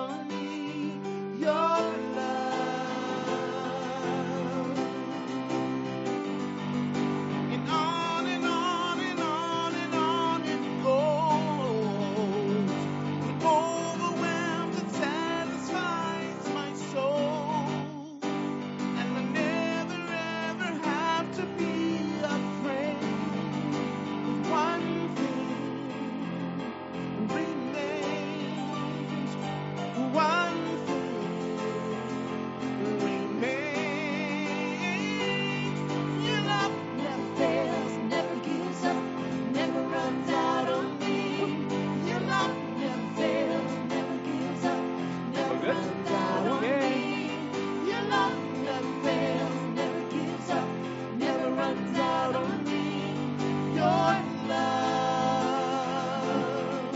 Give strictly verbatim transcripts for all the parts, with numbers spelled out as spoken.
on me. Your love. And on and on and on and on it goes. It overwhelms and satisfies my soul. And I never ever have to be afraid. One thing remains. One thing remains. Your love never fails, never gives up, never runs out on me. Your love never fails, never gives up, never Good. runs out on Okay. me. Your love never fails, never gives up, never runs out on me. Your love.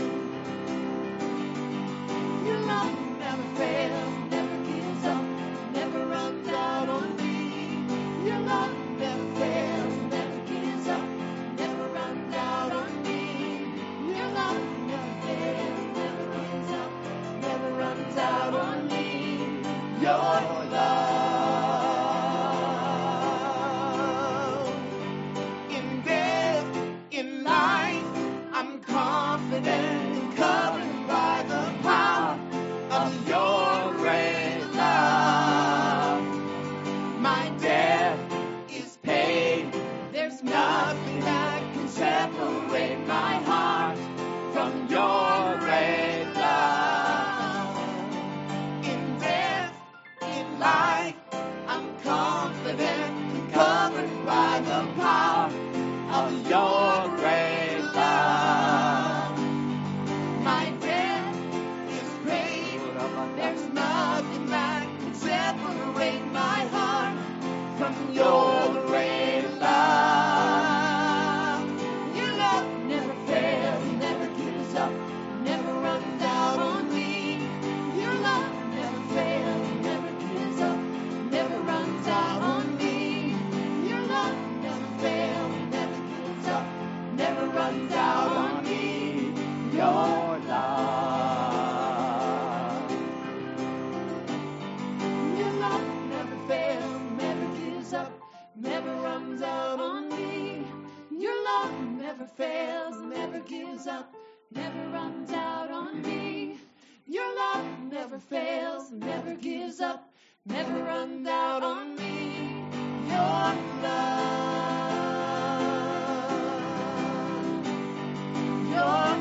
Your love never fails, never gives up, never runs out on me. Your love never fails, never gives up, never runs out on me. Your love never fails, never gives up, never runs out on me. Your love. In death, in life, I'm confident, covered by the power of your great love. My debt is paid. There's nothing that can separate my heart from your great love. In death, in life, I'm confident and covered by the power of your great love. My debt is paid. There's nothing that can separate my heart from your great love. Your love never fails, never gives up, never runs out on me. Your love never fails, never gives up, never runs out on me. Your love never fails, never gives up, never runs out on me. Your love. Your love never fails, never gives up, never runs out on me. Your love never fails, never gives up, never runs out on me. Your love never fails, never gives up, never runs out on me. Your love. Your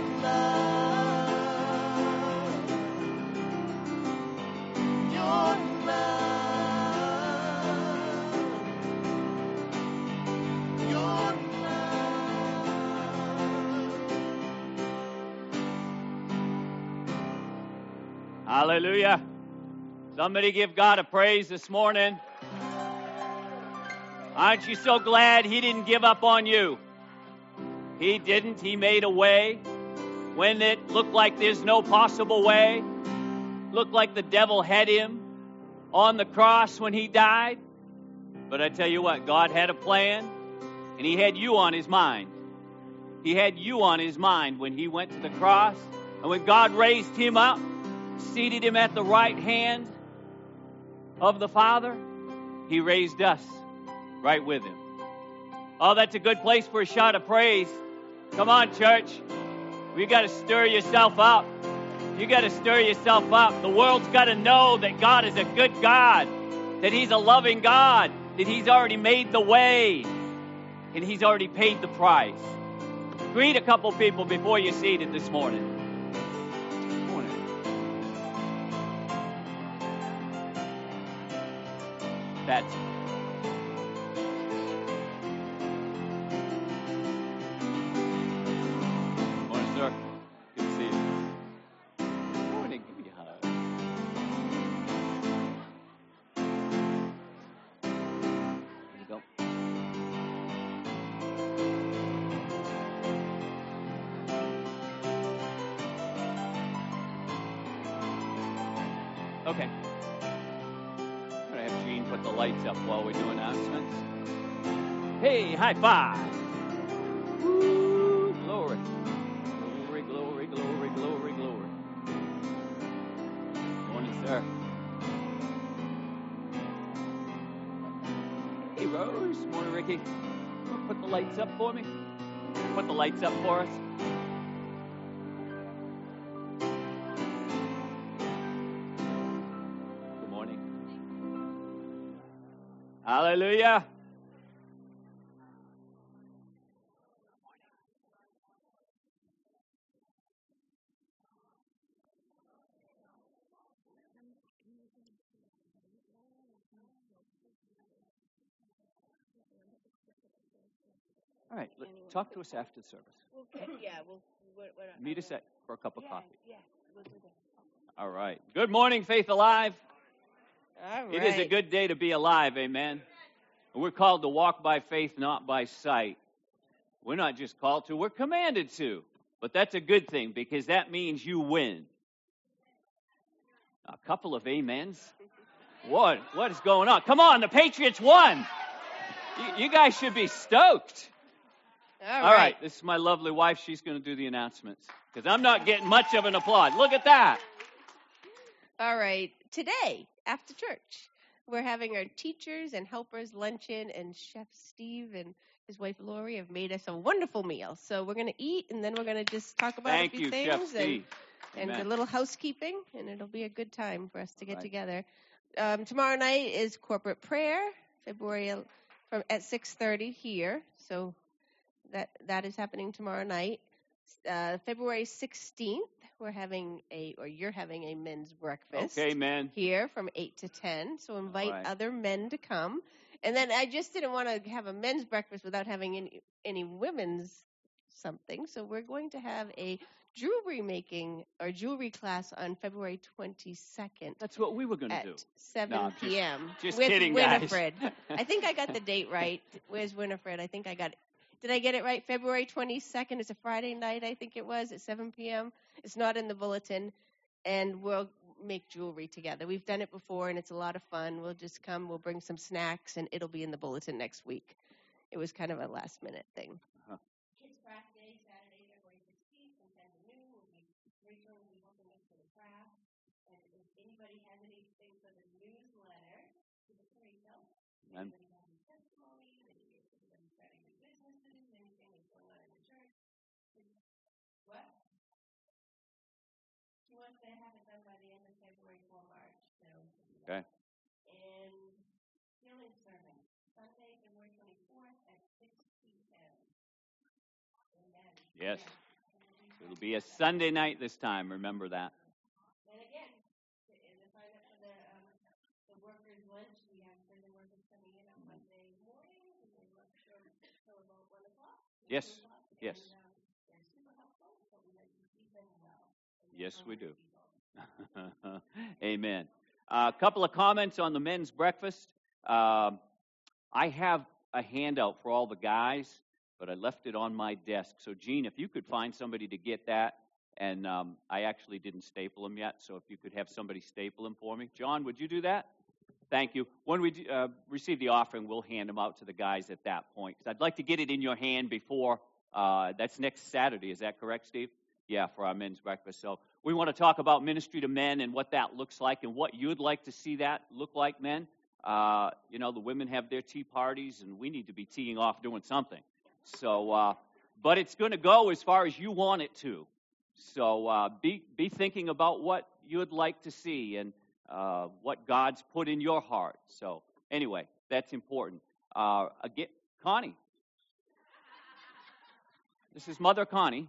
love. Your love. Your love. Hallelujah. Somebody give God a praise this morning. Aren't you so glad He didn't give up on you? He didn't. He made a way when it looked like there's no possible way. Looked like the devil had him on the cross when He died. But I tell you what, God had a plan, and He had you on His mind. He had you on His mind when He went to the cross. And when God raised Him up, seated Him at the right hand of the Father, He raised us right with Him. Oh, that's a good place for a shout of praise. Come on, church. You got to stir yourself up. You got to stir yourself up. The world's got to know that God is a good God, that He's a loving God, that He's already made the way, and He's already paid the price. Greet a couple people before you're seated this morning. That's morning, sir. Good to see you. Morning. Give me a hug. There you go. Okay. I'm going to have Gene put the lights up while we do announcements. Hey, high five. Woo, glory. Glory, glory, glory, glory, glory. sir. Hey, Rose. Morning, Ricky. Put the lights up for me. Put the lights up for us. Good morning. Hallelujah. All right, let, talk to us after the service. Okay, yeah, we'll, what, what, Meet us at for a cup of yeah, coffee. Yeah, we'll do that. All right. Good morning, Faith Alive. All right. It is a good day to be alive, amen. We're called to walk by faith, not by sight. We're not just called to, we're commanded to. But that's a good thing because that means you win. A couple of amens. What? What is going on? Come on, the Patriots won. You, you guys should be stoked. All All right. right, this is my lovely wife. She's going to do the announcements because I'm not getting much of an applaud. Look at that. All right. Today, after church, we're having our teachers and helpers luncheon, and Chef Steve and his wife Lori have made us a wonderful meal. So we're going to eat, and then we're going to just talk about Thank a few you, things Chef and, Steve. and Amen. a little housekeeping, and it'll be a good time for us to get Right. together. Um, tomorrow night is corporate prayer, February el- from at six thirty here. So that that is happening tomorrow night. Uh, February sixteenth, we're having a, or you're having a men's breakfast Okay, man. here from eight to ten. So invite right. other men to come. And then I just didn't want to have a men's breakfast without having any, any women's something. So we're going to have a jewelry making or jewelry class on February twenty-second That's what we were going to at do. seven No, just- p.m. just with kidding, guys. Winifred. I think I got the date right. Where's Winifred? I think I got it. Did I get it right? February twenty-second. It's a Friday night, I think it was, at seven p.m. It's not in the bulletin. And we'll make jewelry together. We've done it before, and it's a lot of fun. We'll just come. We'll bring some snacks, and it'll be in the bulletin next week. It was kind of a last-minute thing. Uh-huh. Kids Craft Day, Saturday, February sixteenth, from ten to noon. We'll be, Rachel will be helping us for the craft. And if anybody has anything for the newsletter, give it to Rachel. Amen. Anybody has any testimonies, anybody starting new businesses, anything that's going on in the church. What? She wants to have it done by the end of February for March. So. Okay. And healing sermon, Sunday, February twenty-fourth at six p.m. Amen. Yes. It'll be a Sunday night this time. Remember that. And again, to, and to sign up for the um, the workers' lunch, we have prison workers coming in on Monday morning. And they work short till about one o'clock. Yes. two o'clock, Yes. And, um, they're super helpful, so we like to feed them well. And Yes, we do. people. Amen. A uh, couple of comments on the men's breakfast. Um, I have a handout for all the guys, but I left it on my desk. So, Gene, if you could find somebody to get that, and um, I actually didn't staple them yet, so if you could have somebody staple them for me. John, would you do that? Thank you. When we uh, receive the offering, we'll hand them out to the guys at that point. I'd like to get it in your hand before, uh, that's next Saturday. Is that correct, Steve? Yeah, for our men's breakfast. So we want to talk about ministry to men and what that looks like and what you'd like to see that look like, men. Uh, you know, the women have their tea parties, and we need to be teeing off doing something. So, uh, but it's going to go as far as you want it to. So uh, be be thinking about what you'd like to see and uh, what God's put in your heart. So anyway, that's important. Uh, again, Connie. This is Mother Connie.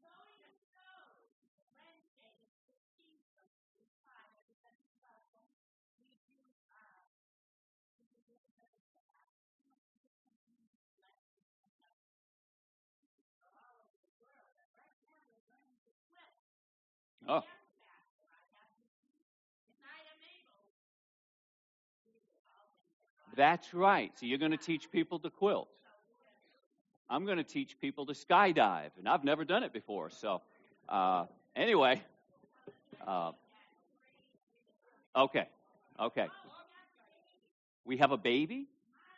Oh. That's right. So you're going to teach people to quilt. I'm going to teach people to skydive, and I've never done it before. So uh, anyway, uh, okay, okay. We have a baby?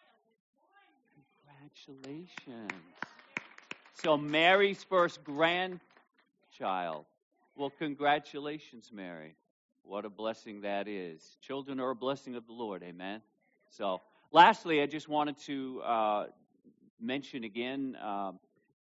Congratulations. So Mary's first grandchild. Well, congratulations, Mary. What a blessing that is. Children are a blessing of the Lord, amen? So, lastly, I just wanted to uh, mention again, um,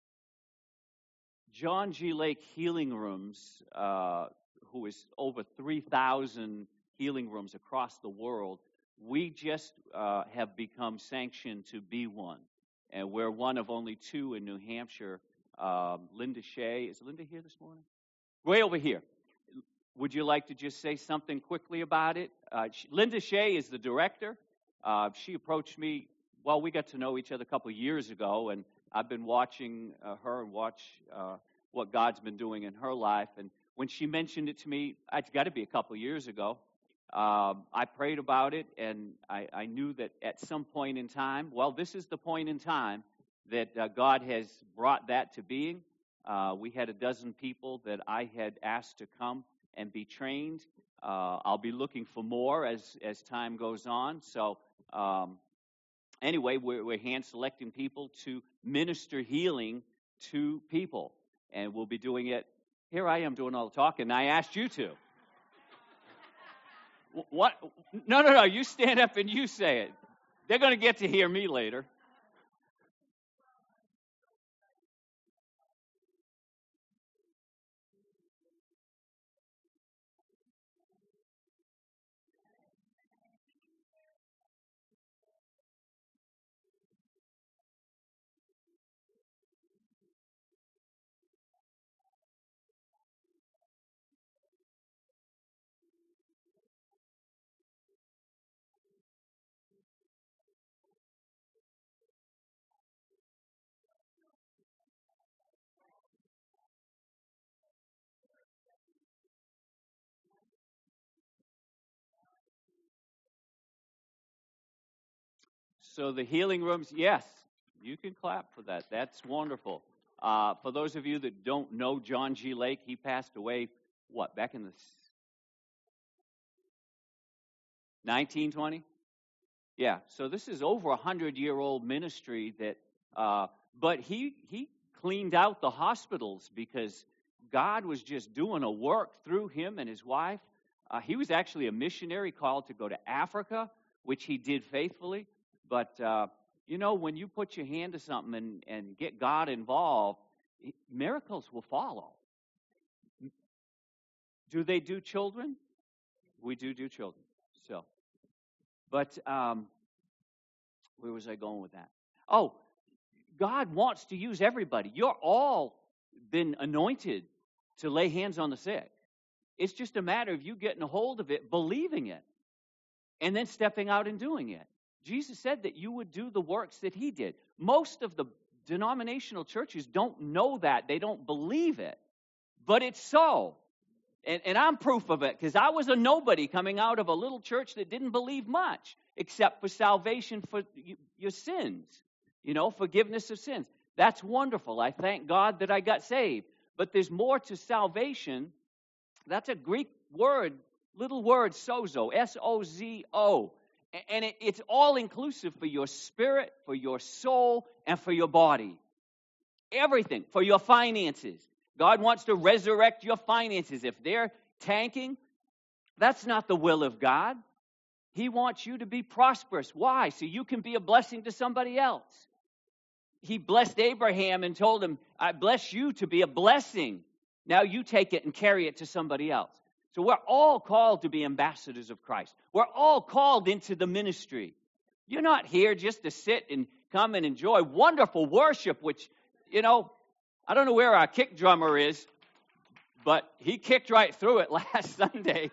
John G. Lake Healing Rooms, uh, who is over three thousand healing rooms across the world, we just uh, have become sanctioned to be one. And we're one of only two in New Hampshire. Um, Linda Shea, is Linda here this morning? Way over here. Would you like to just say something quickly about it? Uh, she, Linda Shea is the director. Uh, she approached me, well, we got to know each other a couple of years ago, and I've been watching uh, her and watch uh, what God's been doing in her life. And when she mentioned it to me, it's got to be a couple of years ago, um, I prayed about it, and I, I knew that at some point in time, well, this is the point in time that uh, God has brought that to being. Uh, we had a dozen people that I had asked to come and be trained. Uh, I'll be looking for more as, as time goes on. So um, anyway, we're, we're hand-selecting people to minister healing to people. And we'll be doing it. Here I am doing all the talking. I asked you to. What? No, no, no. You stand up and you say it. They're going to get to hear me later. So the healing rooms, yes, you can clap for that. That's wonderful. Uh, for those of you that don't know John G. Lake, he passed away, what, back in the nineteen twenty? Yeah, so this is over a hundred-year-old ministry that, uh, but he he cleaned out the hospitals because God was just doing a work through him and his wife. Uh, he was actually a missionary called to go to Africa, which he did faithfully. But, uh, you know, when you put your hand to something and, and get God involved, miracles will follow. Do they do children? We do do children. So, but um, where was I going with that? Oh, God wants to use everybody. You're all been anointed to lay hands on the sick. It's just a matter of you getting a hold of it, believing it, and then stepping out and doing it. Jesus said that you would do the works that he did. Most of the denominational churches don't know that. They don't believe it. But it's so. And, and I'm proof of it because I was a nobody coming out of a little church that didn't believe much except for salvation for y- your sins, you know, forgiveness of sins. That's wonderful. I thank God that I got saved. But there's more to salvation. That's a Greek word, little word, sozo, S O Z O. And it, it's all-inclusive for your spirit, for your soul, and for your body. Everything, for your finances. God wants to resurrect your finances. If they're tanking, that's not the will of God. He wants you to be prosperous. Why? So you can be a blessing to somebody else. He blessed Abraham and told him, I bless you to be a blessing. Now you take it and carry it to somebody else. So we're all called to be ambassadors of Christ. We're all called into the ministry. You're not here just to sit and come and enjoy wonderful worship, which, you know, I don't know where our kick drummer is, but he kicked right through it last Sunday.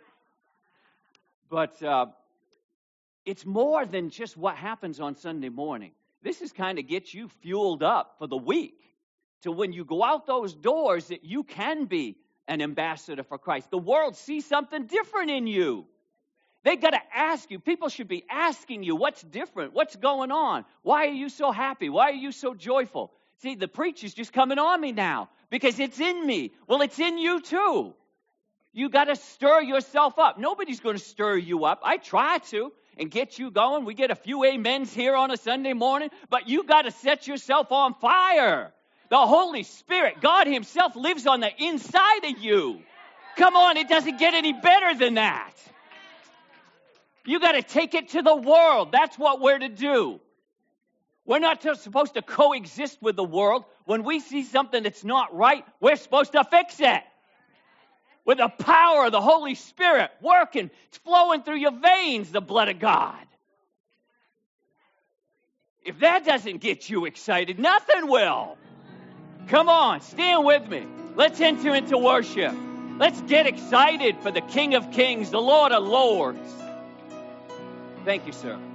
But uh, it's more than just what happens on Sunday morning. This is kind of get you fueled up for the week to when you go out those doors that you can be an ambassador for Christ. The world sees something different in you. They got to ask you. People should be asking you, what's different? What's going on? Why are you so happy? Why are you so joyful? See, the preacher's just coming on me now because it's in me. Well, it's in you too. You got to stir yourself up. Nobody's going to stir you up. I try to and get you going. We get a few amens here on a Sunday morning, but you got to set yourself on fire. The Holy Spirit, God himself lives on the inside of you. Come on, it doesn't get any better than that. You got to take it to the world. That's what we're to do. We're not just supposed to coexist with the world. When we see something that's not right, we're supposed to fix it. With the power of the Holy Spirit working, it's flowing through your veins, the blood of God. If that doesn't get you excited, nothing will. Come on, stand with me. Let's enter into worship. Let's get excited for the King of Kings, the Lord of Lords. Thank you, sir.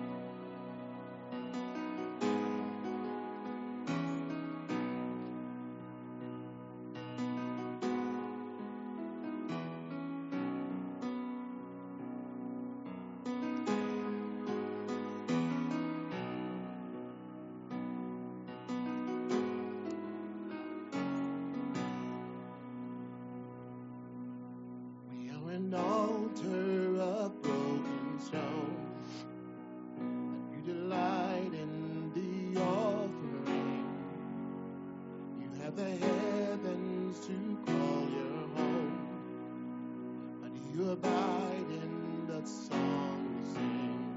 We are an altar of broken stone. You delight in the offering. You have the heavens to call your home, but you abide in the song we sing.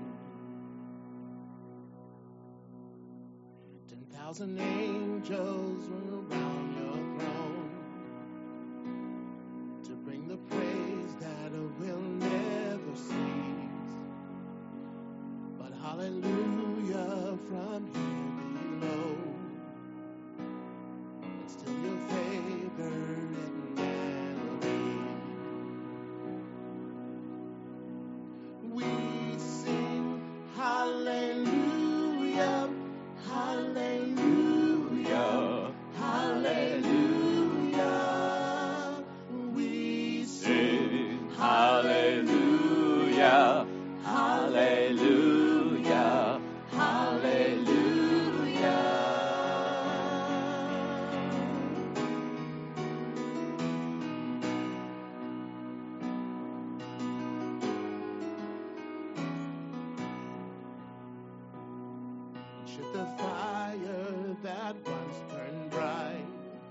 Ten thousand angels were around your throne to bring the praise that will never cease. But hallelujah from here below, it's still your favorite melody. We sing hallelujah, hallelujah, hallelujah. We sing Hallelujah, hallelujah, should the fire that once burned bright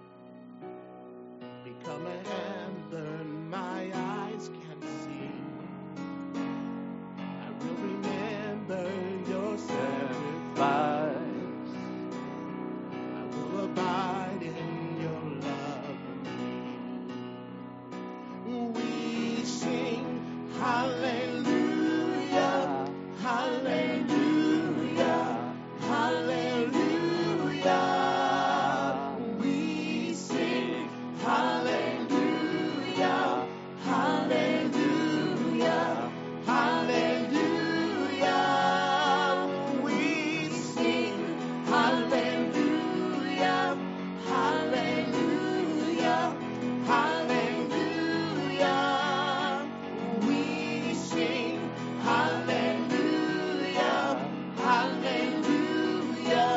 become a ember my eyes can see, I will remember your sacrifice. I will abide in your love for me. We sing hallelujah, hallelujah, hallelujah. We sing hallelujah, hallelujah, hallelujah. We sing hallelujah, hallelujah, hallelujah. We sing hallelujah, hallelujah,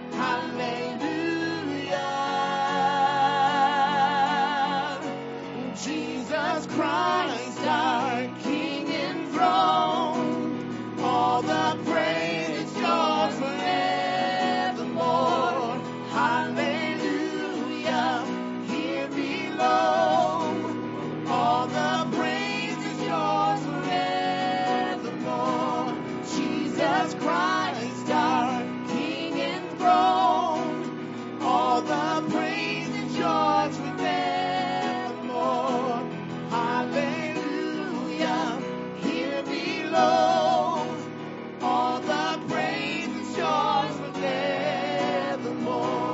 hallelujah. Jesus Christ, our King enthroned, all the praise is yours forevermore. Hallelujah, here below, all the praise is yours forevermore. Jesus Christ, our King enthroned, all the praise is yours forevermore. Hallelujah, here below, all the praise is yours forevermore.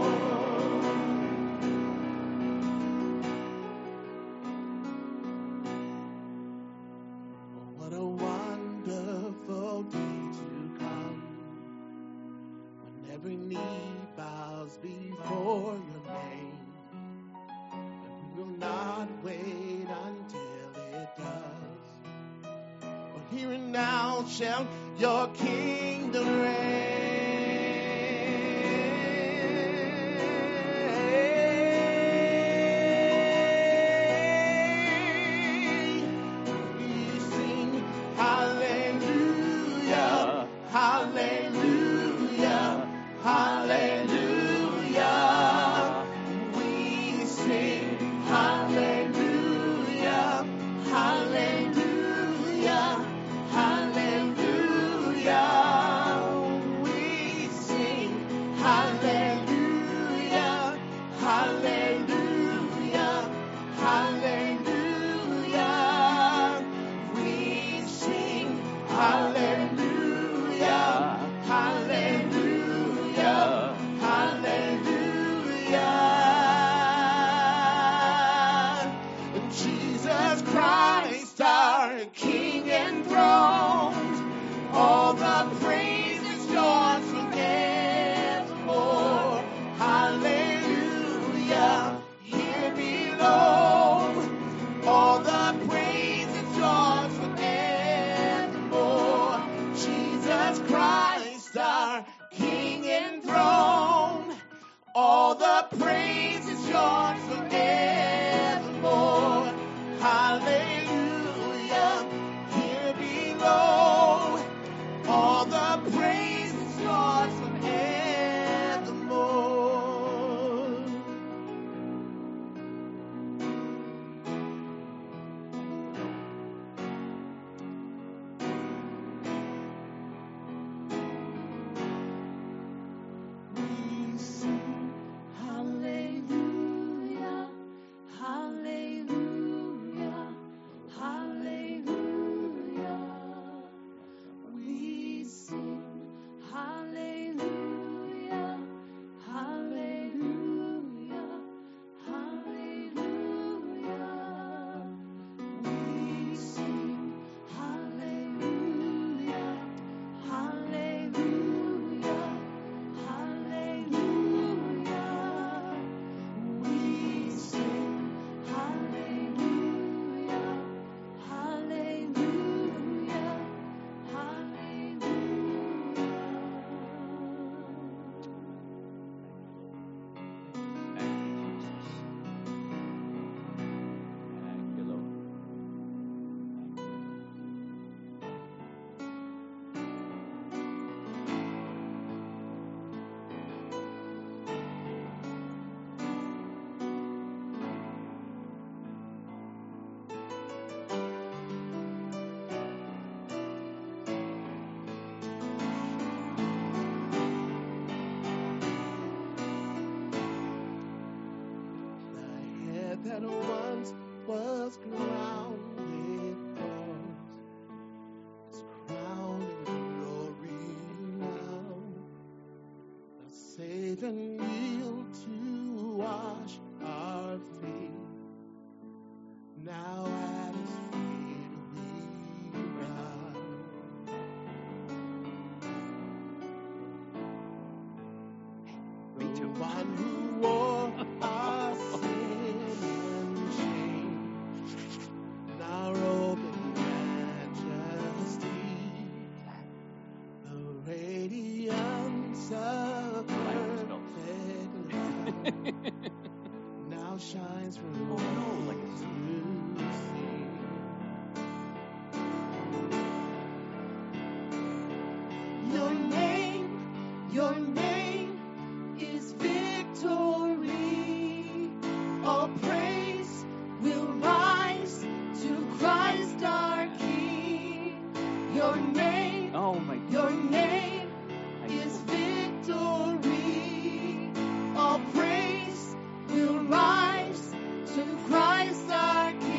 What a wonderful day to come, when every knee bows before your name. And we will not wait until it does, for here and now shall your kingdom reign. We sing hallelujah, hallelujah, hallelujah. We sing hallelujah, Hallelujah, hallelujah, hallelujah. Jesus Christ, our King enthroned, all the praise is yours forevermore. Hallelujah, here below, all the praise is yours forevermore. Jesus Christ, our King enthroned, all the praise is yours forevermore. Hallelujah, here below, all the praise is yours forevermore. We sing hallelujah, hallelujah, hallelujah. We sing hallelujah, hallelujah, hallelujah. We sing hallelujah, hallelujah, hallelujah. We sing hallelujah, hallelujah, Thank you, Lord. The head that once was crowned with thorns is crowned in glory now. The Savior kneeled to wash our feet. Now at his feet we bow. Me The too. one who wore our sin and shame, now robed in majesty, the radiance of perfect love now shines from Oh, no, like us it's- to see. Your name, your name is victory. All praise will rise to Christ our King. Your name, Oh, my God. your name Thank is you. victory. All praise will rise to Christ our King.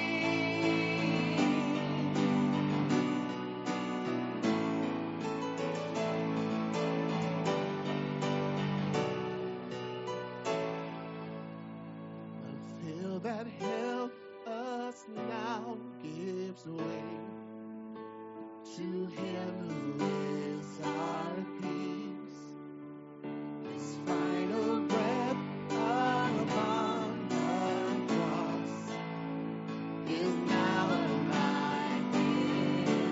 The veil that held us now gives way to Him who is our peace. His final breath upon the cross is now alive in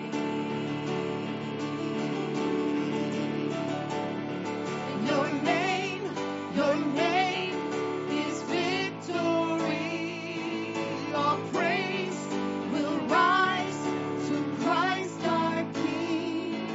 me. Your name, your name is victory. All praise will rise to Christ our King.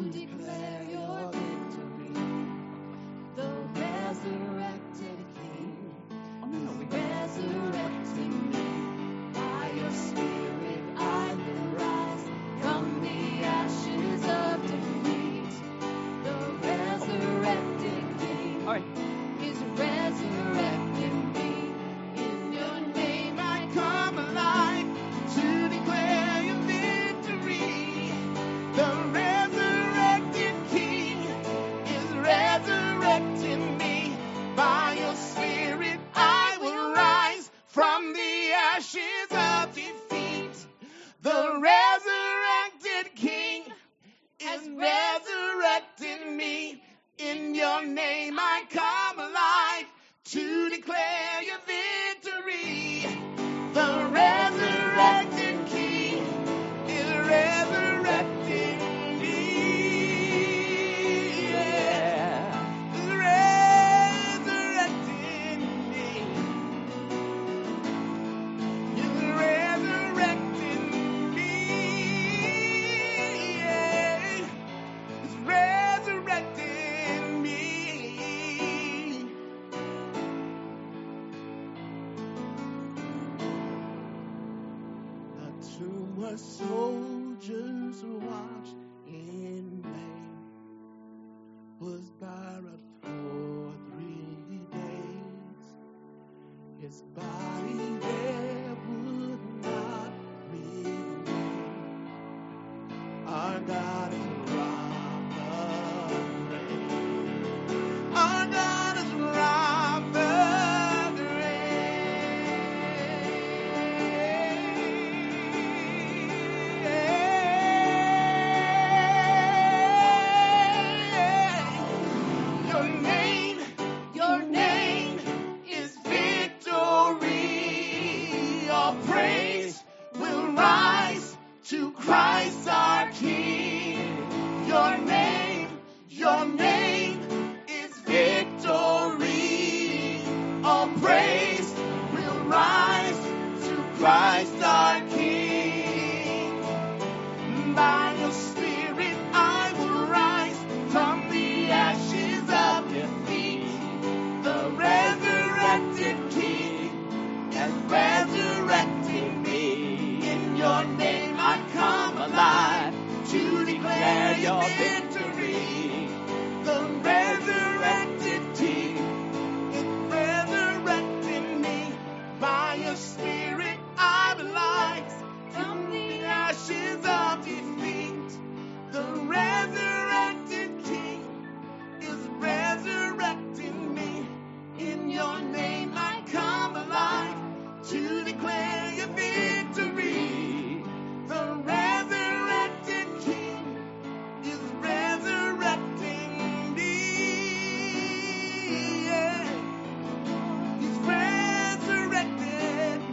declare your victory. The resurrected King is resurrecting me. By your Spirit I will rise from the ashes of defeat. The resurrected King All right. is resurrecting me. In your name I come alive to declare your victory. The resurrected King is resurrecting me. By your Spirit I will rise from the ashes of defeat. The resurrected King is resurrecting me. In your name I come alive to declare your victory. The resurrected King is resurrecting me. Yeah. Resurrecting me. Is resurrecting me. Yeah. Is resurrecting me. The tomb where soldiers watched in vain was buried for three days. His body there would not remain. Our God is robbed of rain. Our God is robbed of rain. Your name, your name is victory. All praise will rise to Christ our King. Your name, your name is victory. All praise will rise to Christ our King. By your Spirit I will rise from the ashes of defeat. The resurrected King is resurrecting me. In your name I come alive to declare your victory. The resurrected King is resurrecting me. By your Spirit I will rise from the ashes of defeat. The resurrected King is resurrecting me. In your name I come alive to declare your victory. The resurrected King is resurrecting me. Yeah. He's resurrected me.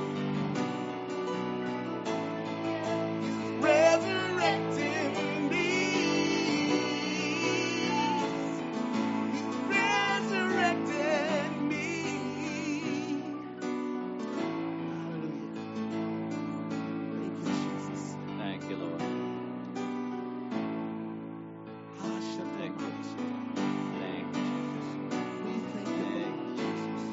He's resurrecting me. He's resurrected me. Hallelujah. Thank you, Jesus. Thank you, Lord. Thank you. Thank you, Jesus. We thank you, Thank Lord. you, Jesus.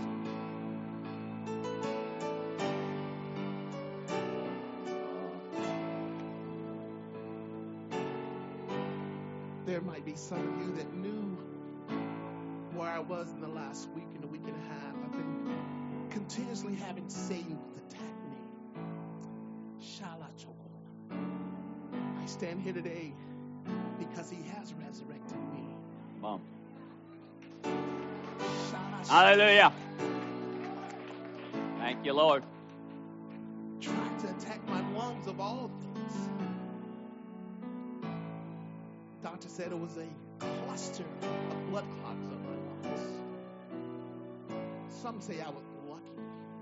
There might be some of you that knew where I was in the last week and a week and a half. I've been continuously having Satan attack me. Shala choko. I stand here today because he has resurrected me. Come on. Shala Hallelujah. Thank you, Lord. tried to attack my lungs of all things. Doctor said it was a cluster of blood clots on my lungs. Some say I was lucky.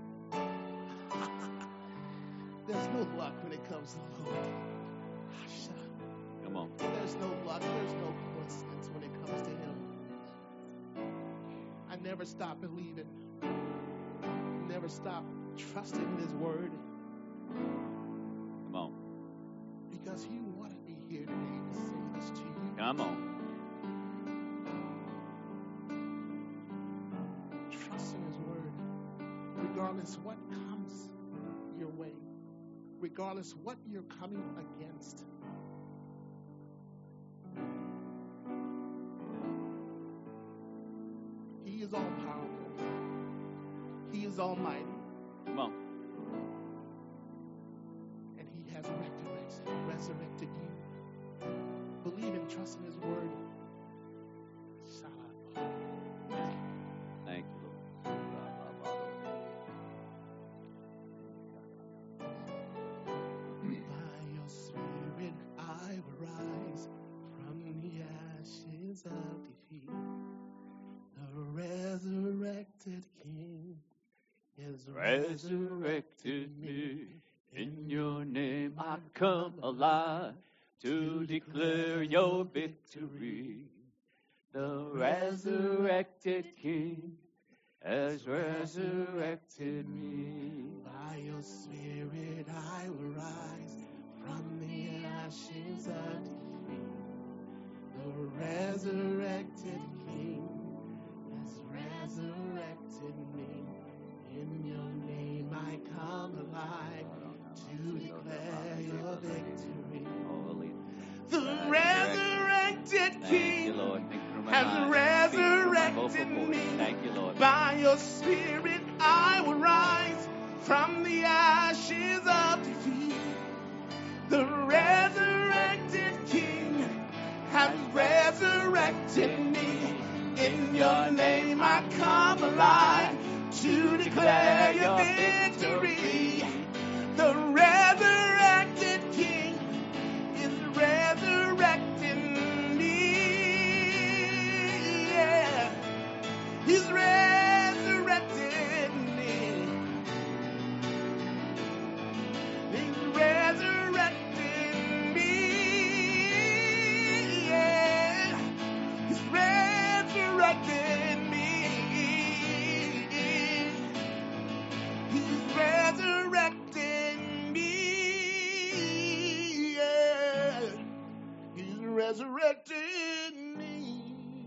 There's no luck when it comes to the Lord. Come on. There's no luck. There's no coincidence when it comes to him. I never stop believing. Never stop trusting in his word. Come on. Because he wanted me here today to say this to you. Come on. Trust in His word, regardless what comes your way, regardless what you're coming against. He is all powerful. He is almighty. Come on. And He has resurrected, resurrected you. Believe and trust in His word. Thank you, Lord. By your spirit I will rise from the ashes of defeat. The resurrected King is Resurrected me. In your name I come alive to declare your victory. The resurrected King has resurrected me. By your spirit I will rise from the ashes of defeat. The resurrected King has resurrected me. In your name I come alive to declare your victory. Holy. The resurrected Thank you, King Lord. Thank you for my has mind. resurrected Speak through my vocal me. cords. Thank you, Lord. By your spirit I will rise from the ashes of defeat. The resurrected King has resurrected me. In your name I come alive to declare your victory. The resurrected King is resurrecting me. Yeah. He's resurrected me. He's resurrected me. Yeah. He's resurrected me. He's resurrected me. Yeah. He's resurrected me.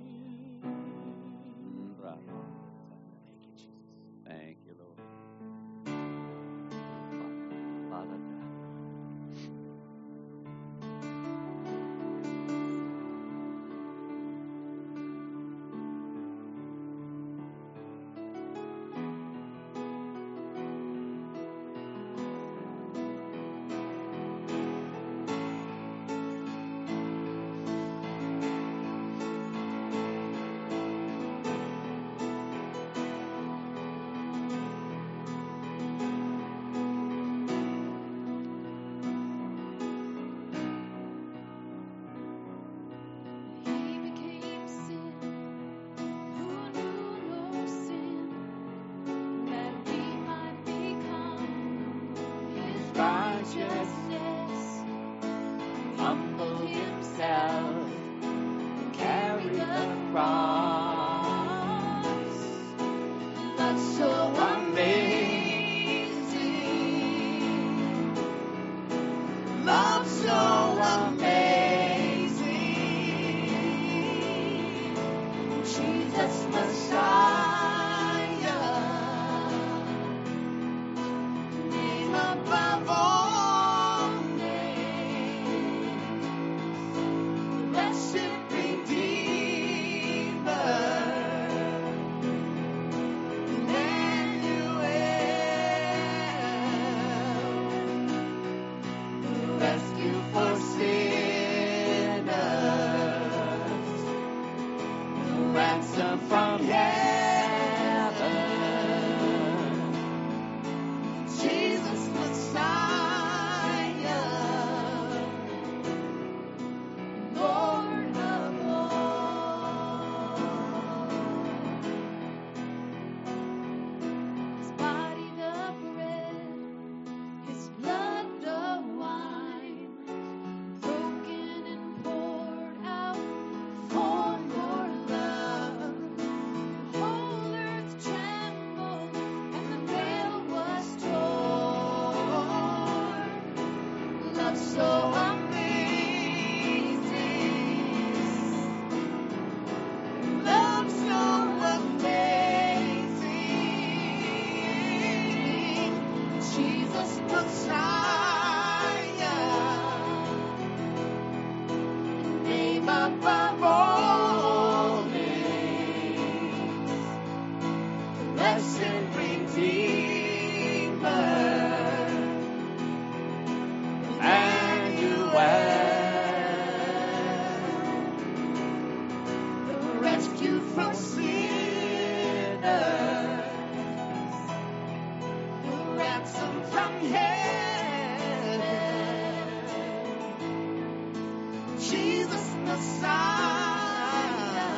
Thank you, Lord. Father God. He became sin, who knew no sin, that we might become His righteousness. Humbled himself, carried the cross. That's so amazing. Love so amazing. Jesus Messiah, name above all names, blessed Redeemer, Emmanuel, rescue for sinners, ransom from hell. above all names, blessed Redeemer, Emmanuel, the rescue from sinners, the ransom from heaven, Jesus Messiah,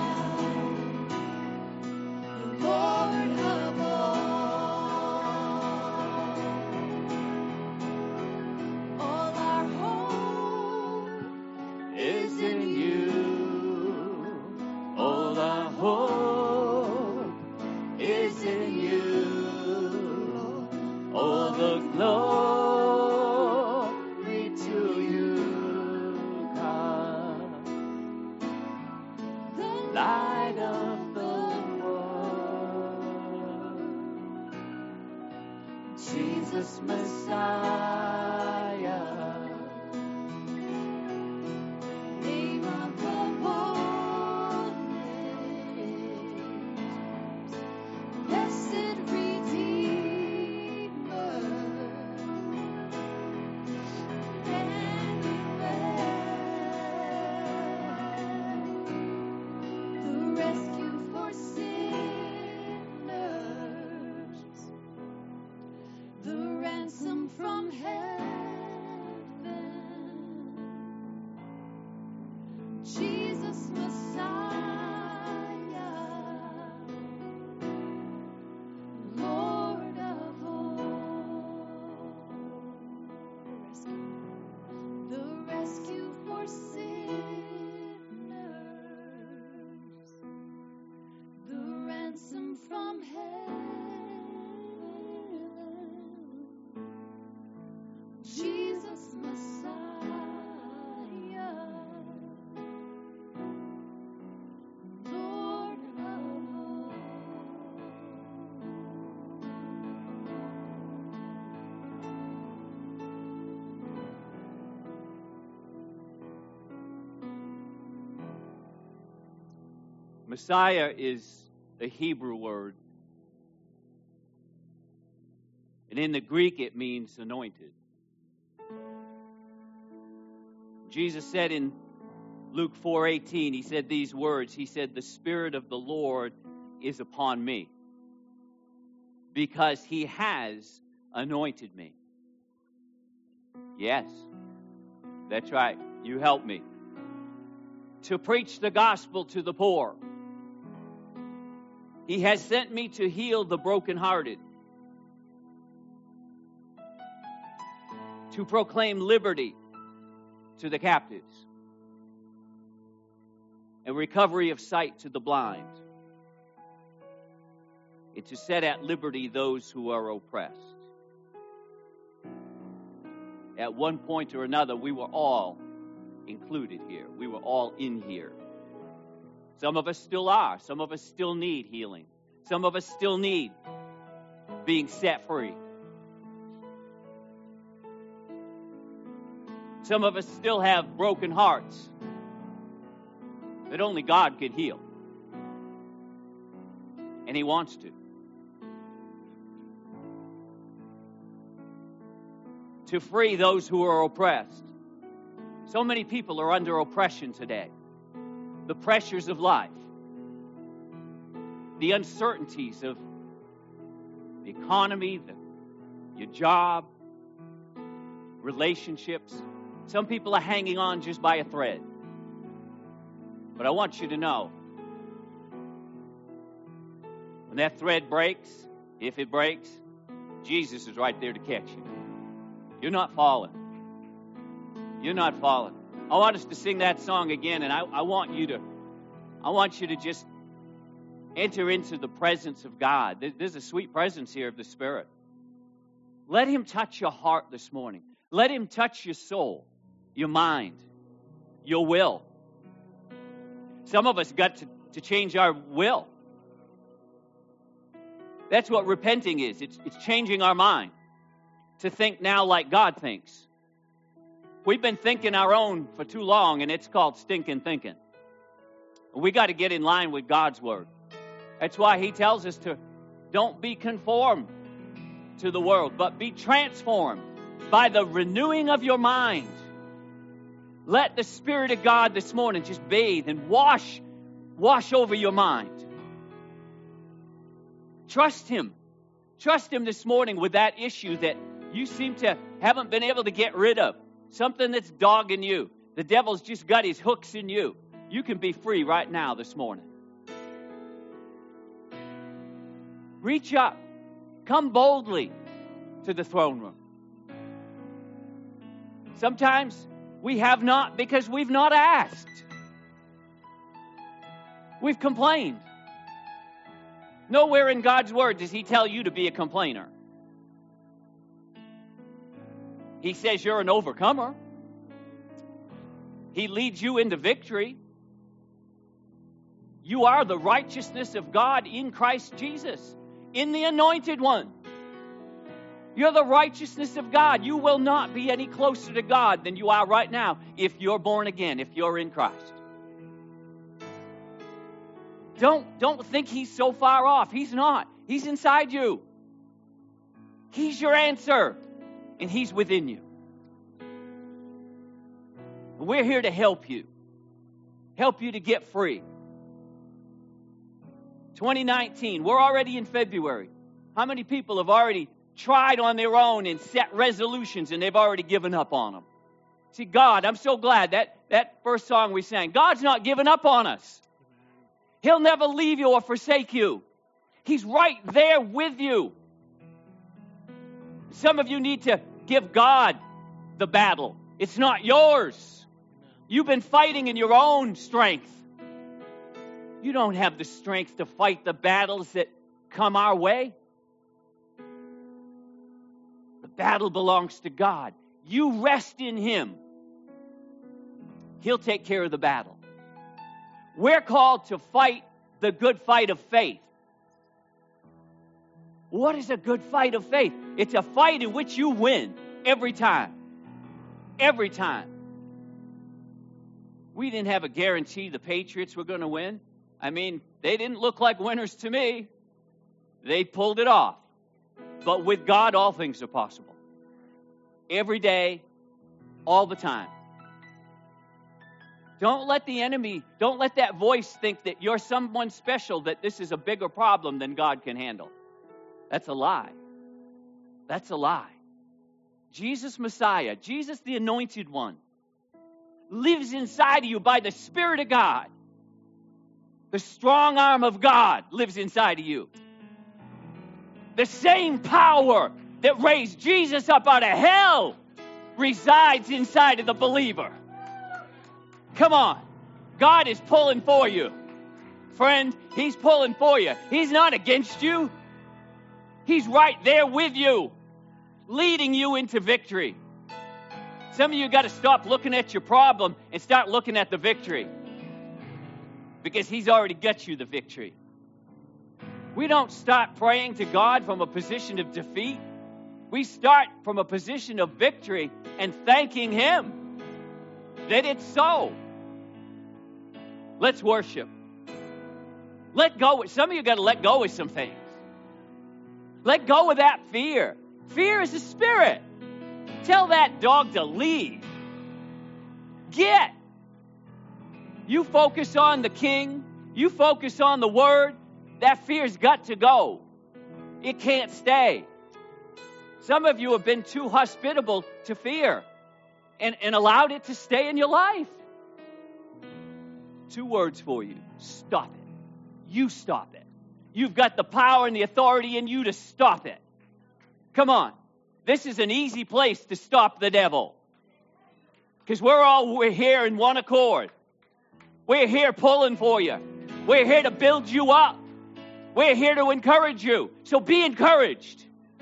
the Lord of all. All our hope Is in you. All our hope is in you. All the glory to you, God, the light of the world, Jesus Messiah. name above all names, blessed Redeemer, Emmanuel, the rescue for sinners, the ransom from heaven, Jesus Messiah, Lord of all. The rescue for sinners, the ransom from heaven, Jesus Messiah, Lord of all. Messiah is the Hebrew word. And in the Greek, it means anointed. Jesus said in Luke four eighteen, he said these words. He said, the Spirit of the Lord is upon me, because he has anointed me. Yes, that's right. You help me. To preach the gospel to the poor. He has sent me to heal the brokenhearted, to proclaim liberty to the captives, and recovery of sight to the blind, and to set at liberty those who are oppressed. At one point or another, we were all included here. We were all in here. Some of us still are. Some of us still need healing. Some of us still need being set free. Some of us still have broken hearts that only God can heal. And He wants to. To free those who are oppressed. So many people are under oppression today. The pressures of life, the uncertainties of the economy, the, your job, relationships. Some people are hanging on just by a thread. But I want you to know, when that thread breaks, if it breaks, Jesus is right there to catch you. You're not falling. You're not falling. I want us to sing that song again, and I, I want you to, I want you to just enter into the presence of God. There, there's a sweet presence here of the Spirit. Let Him touch your heart this morning. Let Him touch your soul, your mind, your will. Some of us got to, to change our will. That's what repenting is. It's, it's changing our mind to think now like God thinks. We've been thinking our own for too long, and it's called stinking thinking. We got to get in line with God's word. That's why he tells us to don't be conformed to the world, but be transformed by the renewing of your mind. Let the Spirit of God this morning just bathe and wash, wash over your mind. Trust him. Trust him this morning with that issue that you seem to haven't been able to get rid of. Something that's dogging you. The devil's just got his hooks in you. You can be free right now this morning. Reach up. Come boldly to the throne room. Sometimes we have not because we've not asked. We've complained. Nowhere in God's word does he tell you to be a complainer. He says you're an overcomer. He leads you into victory. You are the righteousness of God in Christ Jesus, in the Anointed One. You're the righteousness of God. You will not be any closer to God than you are right now if you're born again, if you're in Christ. Don't, don't think he's so far off. He's not. He's inside you. He's your answer, and he's within you. We're here to help you. Help you to get free. twenty nineteen, we're already in February. How many people have already tried on their own and set resolutions and they've already given up on them? See, God, I'm so glad that that first song we sang, God's not giving up on us. He'll never leave you or forsake you. He's right there with you. Some of you need to give God the battle. It's not yours. You've been fighting in your own strength. You don't have the strength to fight the battles that come our way. The battle belongs to God. You rest in him. He'll take care of the battle. We're called to fight the good fight of faith. What is a good fight of faith? It's a fight in which you win every time. Every time. We didn't have a guarantee the Patriots were going to win. I mean, they didn't look like winners to me. They pulled it off. But with God, all things are possible. Every day, all the time. Don't let the enemy, don't let that voice think that you're someone special, that this is a bigger problem than God can handle. That's a lie. That's a lie. Jesus Messiah, Jesus the Anointed One, lives inside of you by the Spirit of God. The strong arm of God lives inside of you. The same power that raised Jesus up out of hell resides inside of the believer. Come on. God is pulling for you. Friend, he's pulling for you. He's not against you. He's right there with you, leading you into victory. Some of you got to stop looking at your problem and start looking at the victory. Because he's already got you the victory. We don't start praying to God from a position of defeat. We start from a position of victory and thanking him that it's so. Let's worship. Let go. Some of you got to let go of some things. Let go of that fear. Fear is a spirit. Tell that dog to leave. Get. You focus on the King. You focus on the Word. That fear's got to go. It can't stay. Some of you have been too hospitable to fear and, and allowed it to stay in your life. Two words for you. Stop it. You stop it. You've got the power and the authority in you to stop it. Come on. This is an easy place to stop the devil. Because we're all we're here in one accord. We're here pulling for you. We're here to build you up. We're here to encourage you. So be encouraged.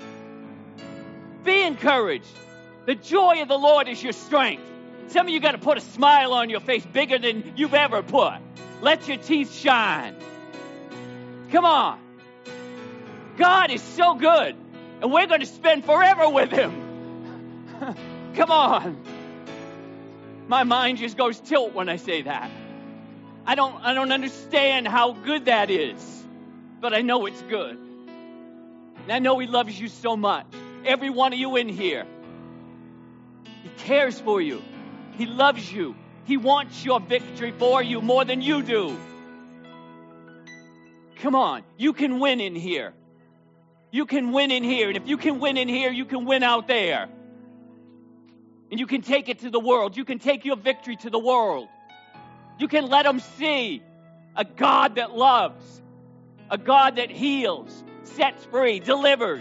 Be encouraged. The joy of the Lord is your strength. Some of you got to put a smile on your face bigger than you've ever put. Let your teeth shine. Come on. God is so good. And we're going to spend forever with him. Come on. My mind just goes tilt when I say that. I don't, I don't understand how good that is, but I know it's good. And I know He loves you so much. Every one of you in here. He cares for you. He loves you. He wants your victory for you more than you do. Come on, you can win in here. You can win in here. And if you can win in here, you can win out there. And you can take it to the world. You can take your victory to the world. You can let them see a God that loves, a God that heals, sets free, delivers.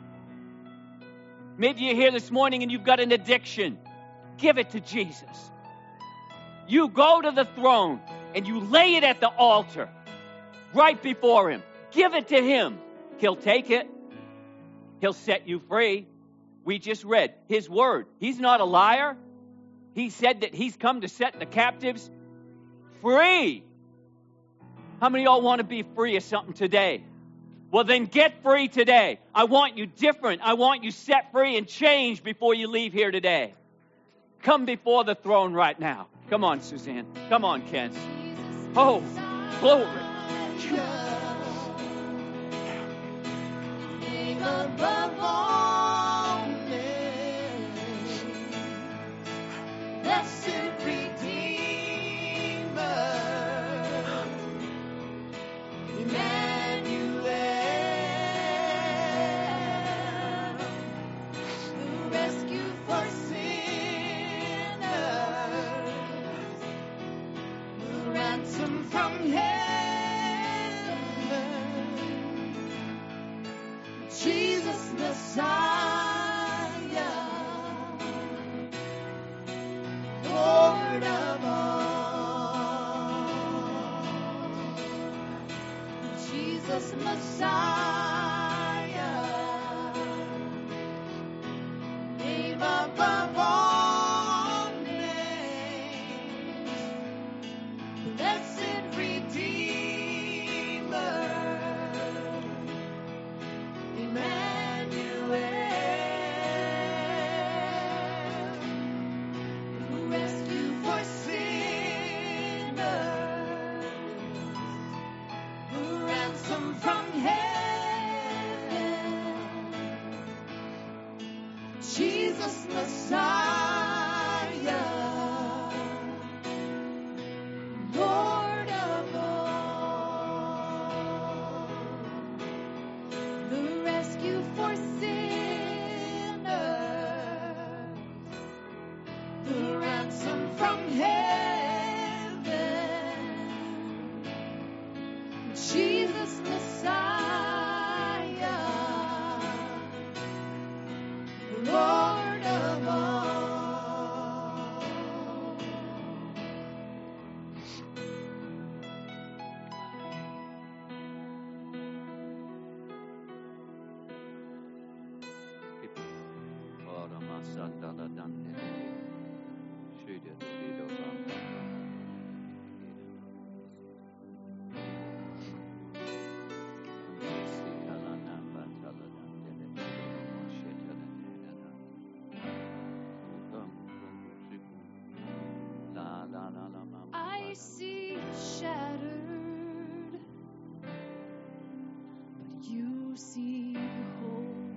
Maybe you're here this morning and you've got an addiction. Give it to Jesus. You go to the throne and you lay it at the altar right before Him. Give it to Him. He'll take it. He'll set you free. We just read His word. He's not a liar. He said that He's come to set the captives free. How many of y'all want to be free of something today? Well, then get free today. I want you different. I want you set free and changed before you leave here today. Come before the throne right now. Come on, Suzanne. Come on, Ken. Oh, glory. Above all names, blessed Redeemer, Emmanuel, the rescue for sinners, the ransom from heaven. Jesus Messiah, Lord of all. Jesus Messiah, name above all names, blessed Redeemer, Emmanuel, who rescue for sinners, who ransom from heaven, Jesus Messiah, Lord of all. The rescue for sinners, the ransom from heaven, Jesus Messiah, Lord of all. I see shattered, but you see whole.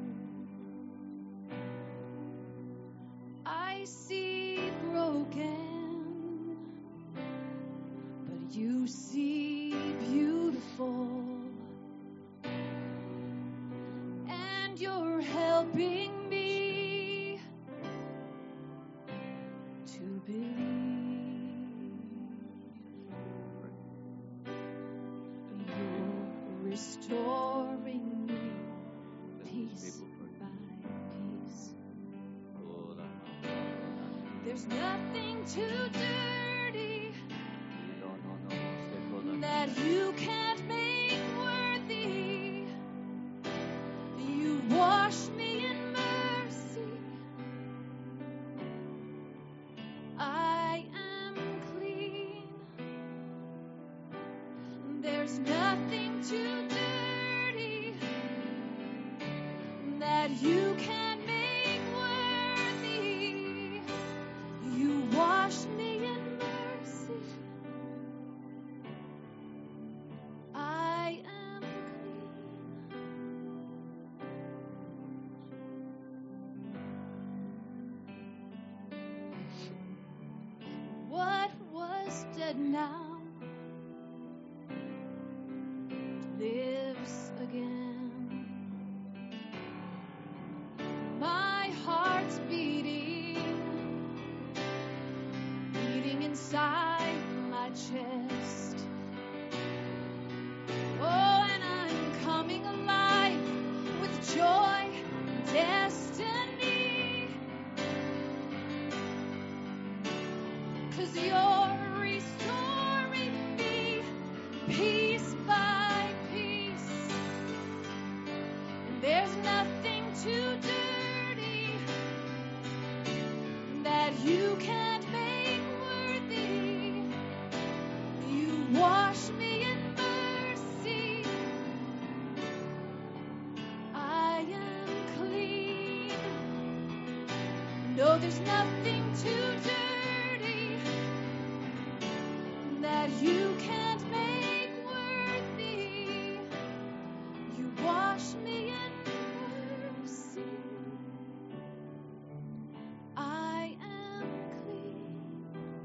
I see broken, but you see beautiful. And you're helping me to believe. You're restoring me piece by piece. There's nothing too dirty that you can't make worthy. You wash me in mercy. I am clean. There's nothing too dirty that you can't make worthy. You wash me inside my chest. Oh, and I'm coming alive with joy and destiny. 'Cause you're restoring me piece by piece. And there's nothing too dirty that you can't make worthy. You wash me in mercy. I am clean. No, there's nothing too dirty that you can't make worthy. You wash me in mercy. I am clean.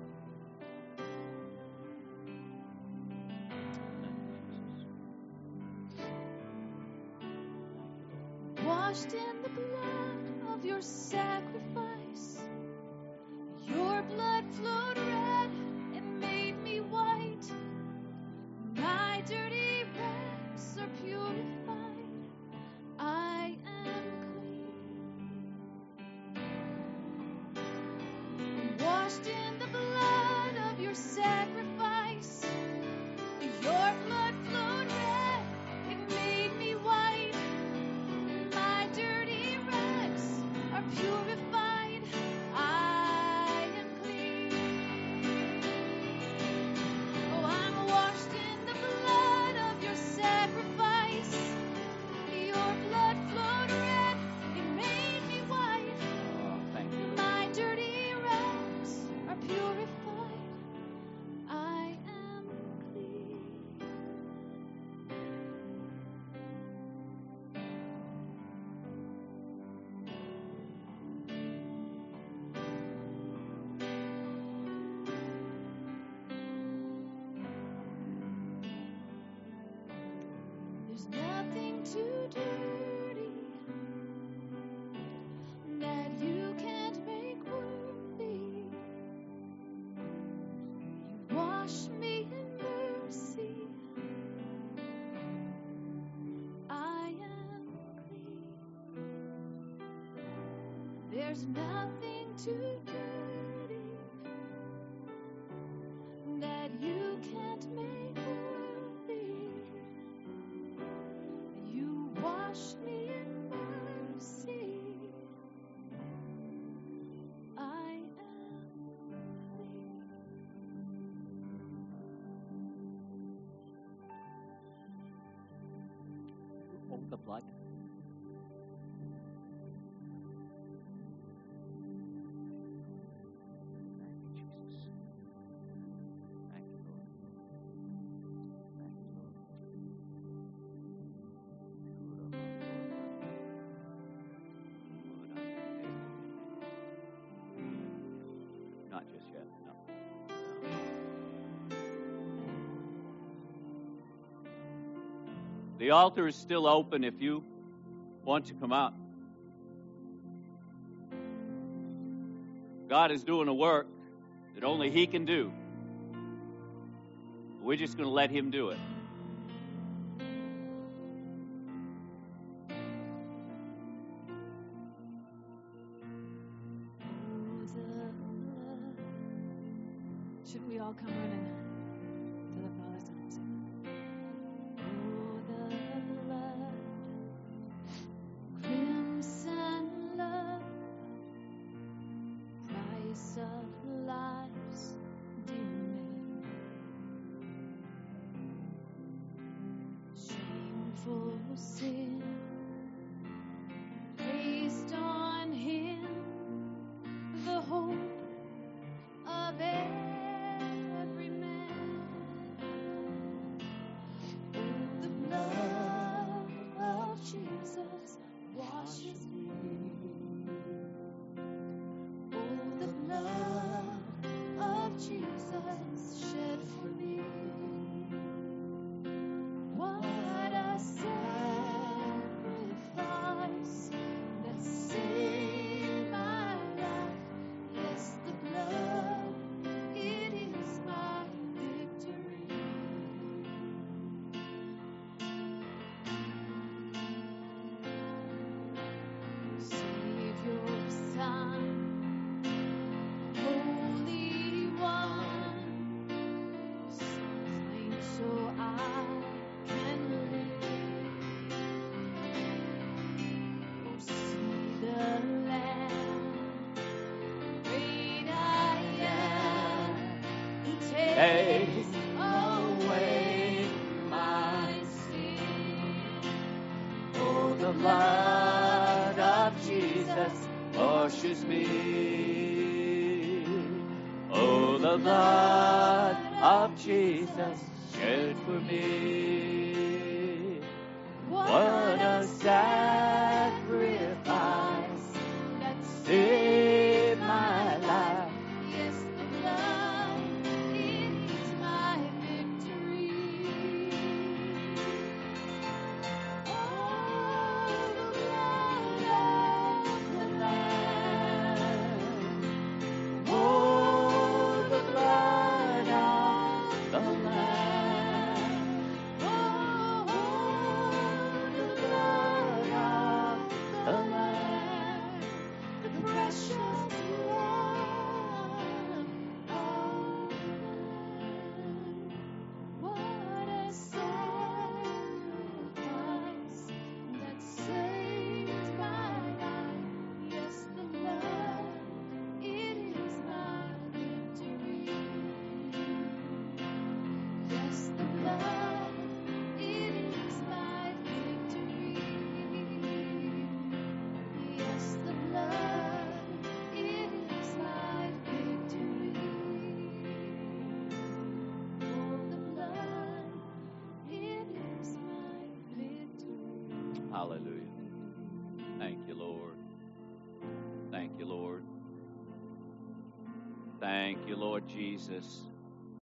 Washed in the blood of your sacrifice. Your blood flowed red and made me white. My dirty rags are purified. I am clean. Washed in the blood of your sacrifice. Your blood flowed red, it made me white. My dirty rags are purified. I am clean. Oh, I'm washed in the blood of your sacrifice. Your blood flowed red, it made me white. Oh, thank you. My dirty rags are purified. I am clean. There's nothing too dirty that you can't make worthy. You wash me in mercy. I am clean. There's nothing too dirty that you can't make worthy. You wash me in mercy. I am clean. Oh, the blood. Thank you, Jesus. Thank you, Lord. Thank you, Lord. Not just yet, no. The altar is still open if you want to come out. God is doing a work that only He can do. We're just going to let Him do it. Should we all come running to the Father's arms? Oh, the blood, crimson love, price of life's dear name. takes away my sin. Oh, the blood of Jesus washes me. Oh, the blood of Jesus shed for me. What a sacrifice that saved my life. Yes, the blood, it is my victory. Oh, the blood of the Lamb. Oh, the blood of the Lamb. Oh, The blood of the Lamb. the precious blood of the Lamb. What a sacrifice that saved my life. Yes, the blood, it is my victory. Yes, the blood, it is my victory. Yes, the blood, it is my victory. Oh, the blood, it is my victory. Hallelujah. Thank you, Lord. Thank you, Lord. Thank you, Lord Jesus.